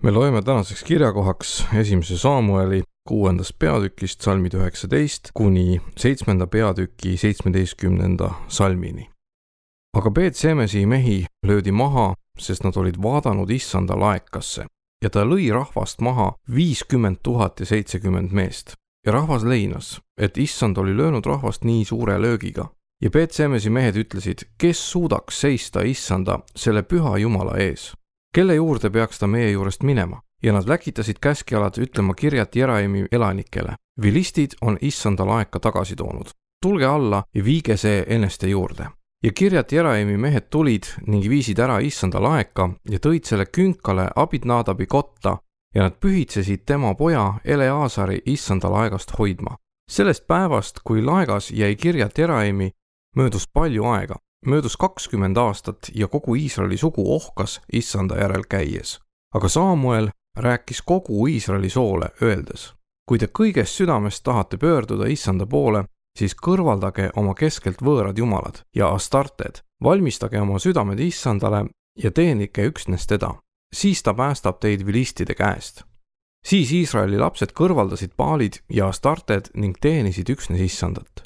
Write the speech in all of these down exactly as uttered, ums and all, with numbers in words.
Me loeme tänaseks kirjakohaks esimese Saamueli kuuendast peatükist salmid üheksateist kuni seitsmenda peatüki seitsmeteistkümnenda salmini. Aga Beet-Semesi mehi löödi maha, sest nad olid vaadanud issanda laekasse ja ta lõi rahvast maha viiskümmend tuhat ja seitsekümmend meest. Ja rahvas leinas, et issand oli löönud rahvast nii suure löögiga. Ja Beet-Semesi mehed ütlesid, kes suudaks seista issanda selle püha jumala ees. Kelle juurde peaks ta meie juurest minema? Ja nad läkitasid käskjalad ütlema Kirjat Jeraimi elanikele. Vilistid on issanda laeka tagasi toonud. Tulge alla ja viige see eneste juurde. Ja Kirjat Jeraimi mehed tulid ning viisid ära issanda laeka ja tõid selle künkale Abidnadabi kotta ja nad pühitsesid tema poja Eleasari issanda laegast hoidma. Sellest päevast, kui laegas jäi Kirjat Jeraimi, möödus palju aega. Möödus kakskümmend aastat ja kogu Iisraeli sugu ohkas issanda järel käies. Aga Saamuel rääkis kogu Iisraeli soole öeldes, kui te kõigest südamest tahate pöörduda issanda poole, siis kõrvaldage oma keskelt võõrad jumalad ja astarted, valmistage oma südamed issandale ja teenike üksnes teda. Siis ta päästab teid vilistide käest. Siis Iisraeli lapsed kõrvaldasid paalid ja astarted ning teenisid üksnes issandat.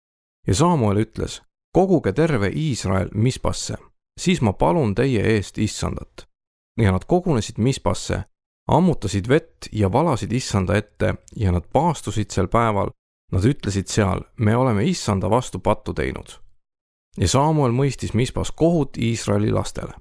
Ja Saamuel ütles, koguge terve Iisrael Mispasse, siis ma palun teie eest issandat. Ja nad kogunesid Mispasse, ammutasid vett ja valasid issanda ette ja nad paastusid sel päeval. Nad ütlesid seal, me oleme issanda vastu pattu teinud. Ja Saamuel mõistis Mispas kohut Iisraeli lastele.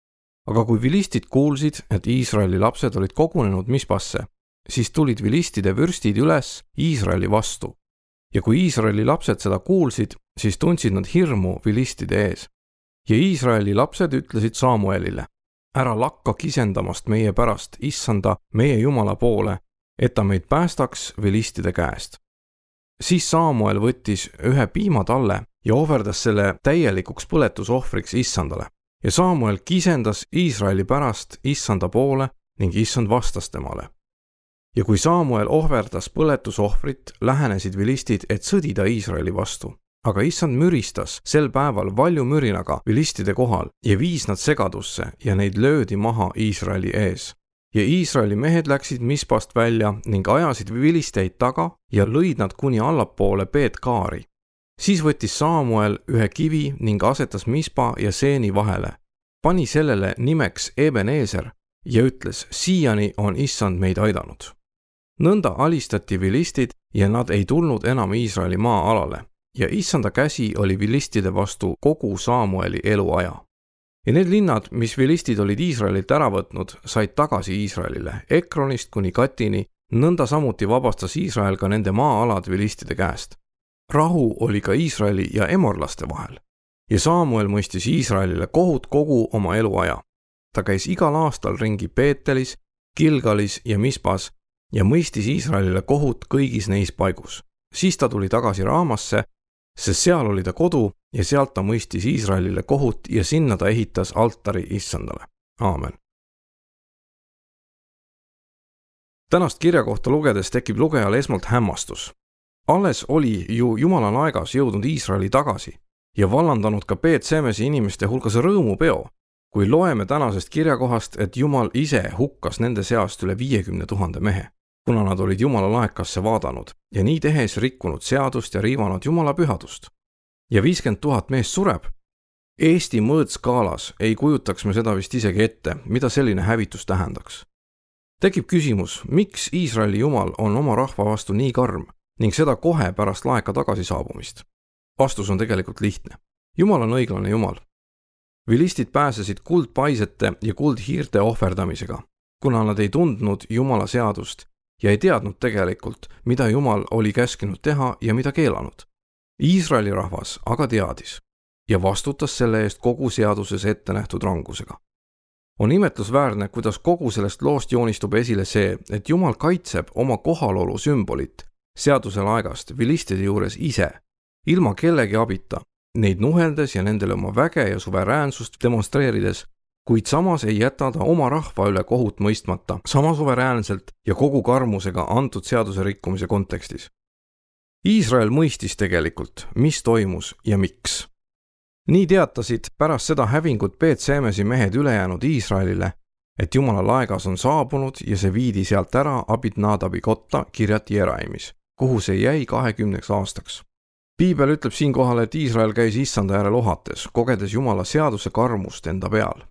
Aga kui vilistid kuulsid, et Iisraeli lapsed olid kogunenud Mispasse, siis tulid vilistide vürstid üles Iisraeli vastu. Ja kui Iisraeli lapsed seda kuulsid, siis tundsid nad hirmu vilistide ees. Ja Iisraeli lapsed ütlesid Saamuelile, ära lakka kisendamast meie pärast issanda meie jumala poole, et ta meid päästaks vilistide käest. Siis Saamuel võttis ühe piimatalle ja ohverdas selle täielikuks põletusohvriks issandale. Ja Saamuel kisendas Iisraeli pärast issanda poole ning issand vastas temale. Ja kui Saamuel ohverdas põletusohvrit, lähenesid vilistid, et sõdida Iisraeli vastu. Aga issand müristas sel päeval valju mürinaga vilistide kohal ja viis nad segadusse ja neid löödi maha Iisraeli ees. Ja Iisraeli mehed läksid Mispast välja ning ajasid vilisteid taga ja lõid nad kuni allapoole Beet-Kaari. Siis võttis Saamuel ühe kivi ning asetas Mispa ja Seeni vahele. Pani sellele nimeks Ebenezer ja ütles, siiani on issand meid aidanud. Nõnda alistati vilistid ja nad ei tulnud enam Iisraeli maa-alale ja issanda käsi oli vilistide vastu kogu Saamueli eluaja. Ja need linnad, mis vilistid olid Iisraelilt ära võtnud, said tagasi Iisraelile, Ekronist kuni Katini, nõnda samuti vabastas Iisrael ka nende maa-alad vilistide käest. Rahu oli ka Iisraeli ja emorlaste vahel. Ja Saamuel mõistis Iisraelile kohut kogu oma eluaja. Ta käis igal aastal ringi Beetelis, Gilgalis ja Mispas ja mõistis Iisraelile kohut kõigis neis paigus. Siis ta tuli tagasi Raamasse, sest seal oli ta kodu ja sealt ta mõistis Iisraelile kohut ja sinna ta ehitas altari issandale. Aamen. Tänast kirja kohta lugedes tekib lugejal esmalt hämmastus. Alles oli ju Jumala laegas jõudnud Iisraeli tagasi ja vallandanud ka Beet-Semesi inimeste hulgas rõõmupeo, kui loeme tänasest kirjakohast, et Jumal ise hukkas nende seast üle viiekümne tuhande mehe, kuna nad olid Jumala laekasse vaadanud ja nii tehes rikkunud seadust ja riivanud Jumala pühadust. Ja viiskümmend tuhat meest sureb. Eesti mõõtskaalas ei kujutaks me seda vist isegi ette, mida selline hävitus tähendaks. Tekib küsimus, miks Iisraeli Jumal on oma rahva vastu nii karm ning seda kohe pärast laeka tagasi saabumist? Vastus on tegelikult lihtne. Jumal on õiglane Jumal. Vilistid pääsesid kuldpaisete ja kuldhiirte ohverdamisega, kuna nad ei tundnud Jumala seadust ja ei teadnud tegelikult, mida Jumal oli käskinud teha ja mida keelanud. Iisraeli rahvas aga teadis ja vastutas selle eest kogu seaduses ette nähtud rangusega. On imetlusväärne, kuidas kogu sellest loost joonistub esile see, et Jumal kaitseb oma kohalolu sümbolit seaduse laegast vilistide juures ise, ilma kellegi abita, neid nuheldes ja nendele oma väge ja suveräänsust demonstreerides, kuid samas ei jäta ta oma rahva üle kohut mõistmata, sama suveräänselt ja kogu karmusega antud seaduse rikkumise kontekstis. Iisrael mõistis tegelikult, mis toimus ja miks. Nii teatasid pärast seda hävingut Beet-Semesi mehed ülejäänud Iisraelile et Jumala laegas on saabunud ja see viidi sealt ära Abid-Nadabi kotta Kirjat Jeraimis, kuhu see jäi kahekümneks aastaks. Piibel ütleb siinkohal, et Iisrael käis issanda järel ohates, kogedes Jumala seaduse karmust enda peal.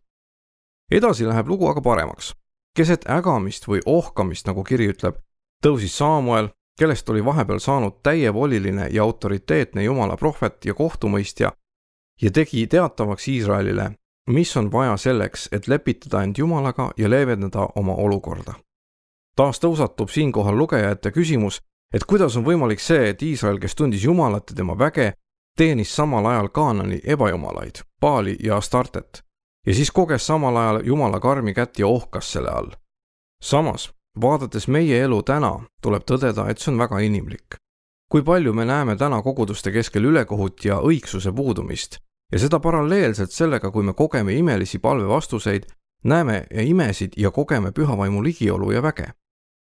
Edasi läheb lugu aga paremaks. Keset ägamist või ohkamist, nagu kiri ütleb, tõusis Saamuel, kellest oli vahepeal saanud täievoliline ja autoriteetne Jumala prohvet ja kohtumõistja ja tegi teatavaks Iisraelile, mis on vaja selleks, et lepitada end Jumalaga ja leevendada oma olukorda. Taas tõusatub siinkohal lugeja ette küsimus, et kuidas on võimalik see, et Iisrael, kes tundis Jumalat ja tema väge, teenis samal ajal Kaanani ebajumalaid, Baali ja Astartet, ja siis koges samal ajal Jumala karmi kätt ja ohkas selle all. Samas, vaadates meie elu täna, tuleb tõdeda, et see on väga inimlik. Kui palju me näeme täna koguduste keskel ülekohut ja õigsuse puudumist, ja seda paralleelselt sellega, kui me kogeme imelisi palvevastuseid, näeme imesid ja kogeme pühavaimu ligiolu ja väge.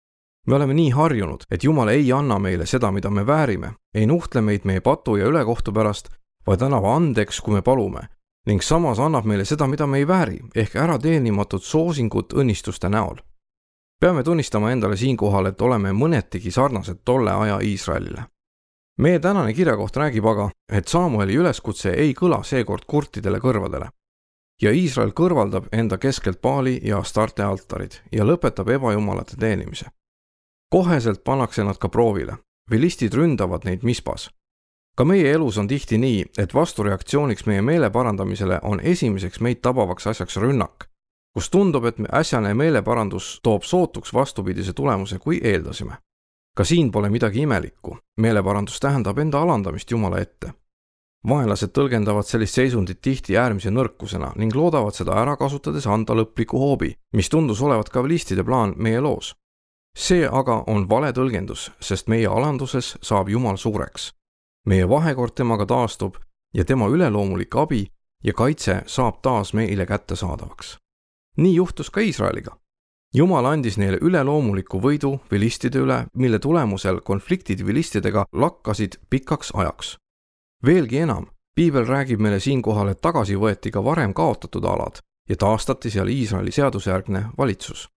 Me oleme nii harjunud, et Jumal ei anna meile seda, mida me väärime, ei nuhtle meid meie patu ja ülekohtu pärast, vaid annab andeks, kui me palume, ning samas annab meile seda, mida me ei vääri, ehk ära teenimatud soosingut õnnistuste näol. Peame tunnistama endale siinkohal, et oleme mõnetigi sarnased tolle aja Iisraelile. Meie tänane kirjakoht räägib aga, et Saamueli üleskutse ei kõla seekord kurtidele kõrvadele. Ja Iisrael kõrvaldab enda keskelt Baali ja Astarte altarid ja lõpetab ebajumalate teenimise. Koheselt pannakse nad ka proovile. Vilistid ründavad neid Mispas. Ka meie elus on tihti nii, et vastureaktsiooniks meie meele parandamisele on esimeseks meid tabavaks asjaks rünnak, kus tundub, et äsjane meeleparandus toob sootuks vastupidise tulemuse, kui eeldasime. Ka siin pole midagi imelikku. Meeleparandus tähendab enda alandamist Jumala ette. Vaenlased tõlgendavad sellist seisundit tihti äärmise nõrkusena ning loodavad seda ära kasutades anda lõpliku hoobi, mis tundus olevat ka vilistide plaan meie loos. See aga on vale tõlgendus, sest meie alanduses saab Jumal suureks. Meie vahekord temaga taastub ja tema üleloomulik abi ja kaitse saab taas meile kättesaadavaks. Nii juhtus ka Iisraeliga. Jumal andis neile üleloomuliku võidu vilistide üle, mille tulemusel konfliktid vilistidega lakkasid pikaks ajaks. Veelgi enam, Piibel räägib meile siinkohal, et tagasi võeti ka varem kaotatud alad ja taastati seal Iisraeli seadusjärgne valitsus.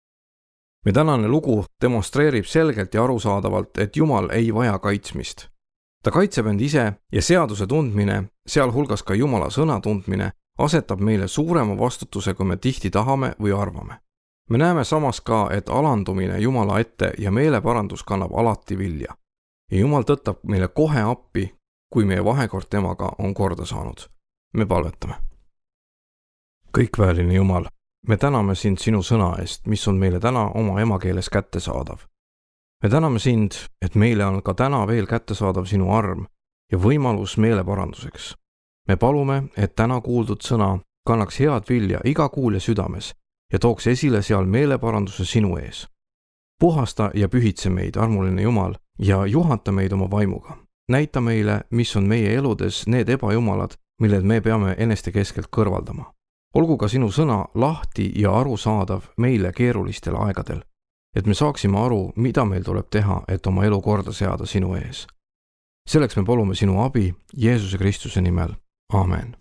Me tänane lugu demonstreerib selgelt ja arusaadavalt, et Jumal ei vaja kaitsmist. Ta kaitseb end ise ja seaduse tundmine, sealhulgas ka Jumala sõna tundmine, asetab meile suurema vastutuse, kui me tihti tahame või arvame. Me näeme samas ka, et alandumine Jumala ette ja meeleparandus kannab alati vilja. Ja Jumal tõttab meile kohe appi, kui meie vahekord temaga on korda saanud. Me palvetame. Kõikvääriline Jumal, me täname sind sinu sõna eest, mis on meile täna oma emakeeles kättesaadav. Me täname sind, et meile on ka täna veel kättesaadav sinu arm ja võimalus meeleparanduseks. Me palume, et täna kuuldud sõna kannaks head vilja iga kuulja südames ja tooks esile seal meeleparanduse sinu ees. Puhasta ja pühitse meid, armuline Jumal, ja juhata meid oma vaimuga. Näita meile, mis on meie eludes need ebajumalad, milled me peame eneste keskelt kõrvaldama. Olgu ka sinu sõna lahti ja arusaadav meile keerulistel aegadel, et me saaksime aru, mida meil tuleb teha, et oma elu korda seada sinu ees. Selleks me palume sinu abi Jeesuse Kristuse nimel. Aamen.